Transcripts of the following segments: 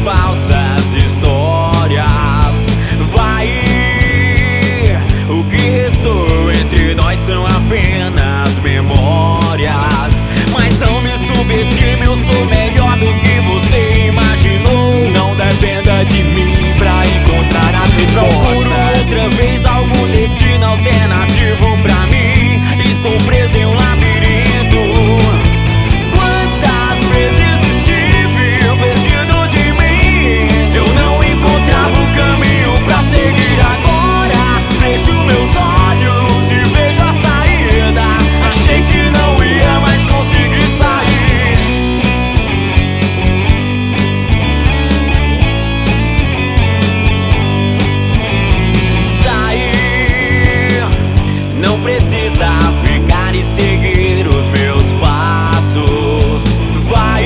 falsas histórias. Vai, o que restou entre nós são apenas memórias. Mas não me subestime, eu sou melhor do que você imaginou. Não dependa de mim pra encontrar as respostas. Procuro outra vez algum destino alternativo pra mim. Estou preso em um labirinto. Quantas vezes estive perdido de mim? Eu não encontrava o caminho pra seguir agora. Fecho meus olhos e vejo a saída. Achei que não ia mais conseguir sair. Não precisa ficar e seguir os meus passos. Vai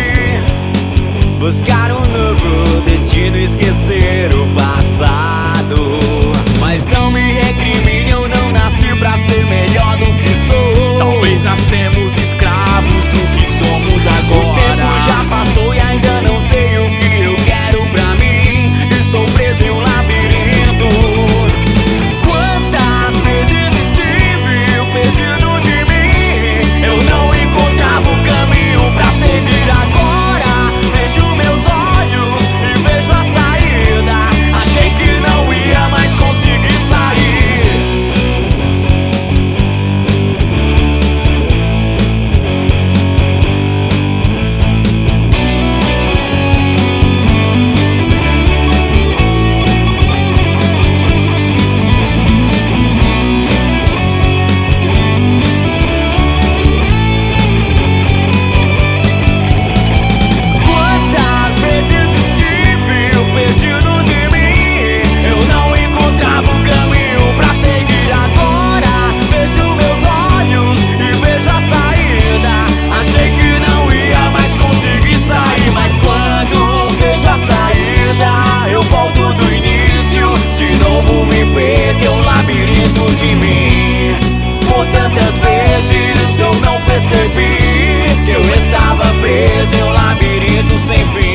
buscar um novo destino, esquecer o passado. Mas não me recrimine, eu não nasci pra ser melhor do que sou. Talvez nascemos escravos do que somos agora. O tempo já passou e ainda não sei o que eu quero pra mim. Estou preso em um labirinto. Quantas vezes perdido de mim? Eu não encontrava o caminho pra seguir agora. Fecho meus olhos e vejo a saída. Achei que não ia mais conseguir sair. De mim. Por tantas vezes eu não percebi que eu estava preso em um labirinto sem fim.